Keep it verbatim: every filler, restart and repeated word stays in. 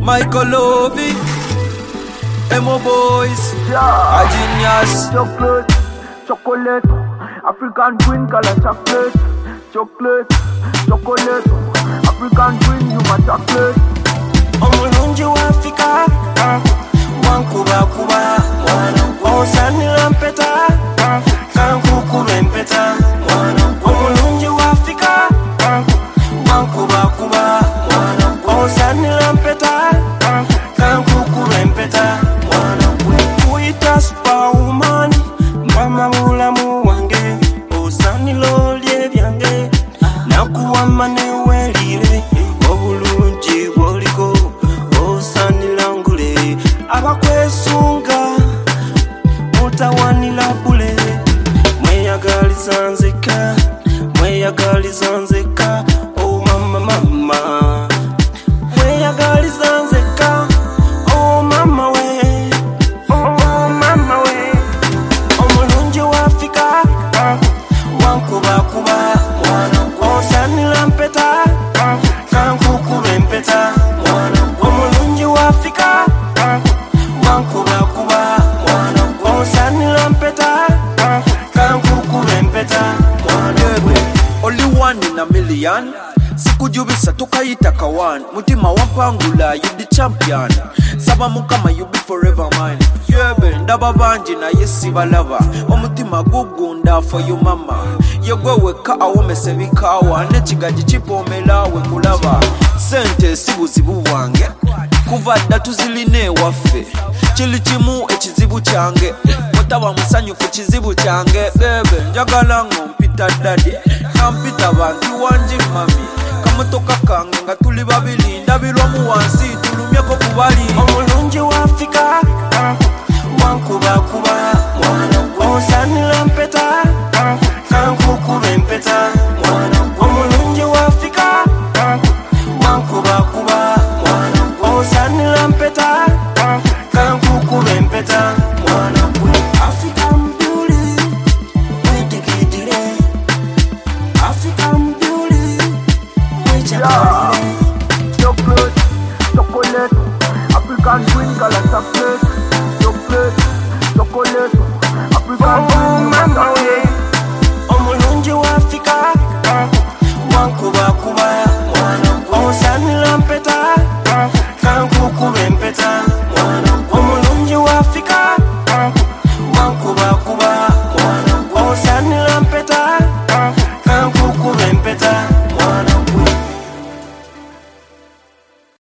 Michael Lovey, Emo Boys, yeah. A genius. Chocolate, chocolate, African queen color chocolate. Chocolate, chocolate, African queen, you my chocolate. Omulungi wa Afrika, wankuba kuba, osani lampeta, kankukube mpeta. Omulungi wa Afrika, wankuba kuba, osani lampeta, kankukube mpeta. Kuita superwoman, mama mulamu wange, osani lolye byange, nakuwama newelire, obulungi bwoliko, osani langule, abakwesunga, mutawanila bule, mweyagaliza nzeka, mweyagaliza nzeka, oh mama mama, mweyagaliza nzeka, oh mama we, oh mama we, omulungi wa Afrika, wankuba kuba, osani lampeta, kankukube mpeta. Omulungi wa Afrika, wankuba kuba, osani lampeta, kankukube mpeta. Only one in a million. Sikujubisa tukayita kawan. Mutima wampangula, you the champion. Saba mukama, you be forever mine. Yebe, ndaba banji na yesi balava. Omutima gugunda for you mama. Yegwe weka awome sevikawa. Nechigaji chipo melawe kulava. Sente sibu zibu wange. Kuvada tuziline wafe. Chili chimu echizibu change. Mutawa musanyu fuchizibu change. Bebe, njagalango mpita daddy. Nampita bantu wanji mami. Kamutoka kange nga tuli babili. Ndabirwa mu wansi tulumyeko kubali. Omulungi wa Afrika, wankuba kuba, osani lampeta, kankukube mpeta. Omulungi wa Afrika, wankuba kuba, osani lampeta, kankukube mpeta. African beauty, wetikidire, African beauty, wechakalire. Chocolate, chocolate, African queen color chocolate. Chocolate, chocolate, African queen, you my chocolate. Omulungi wa Afrika, wankuba kuba, osani lampeta.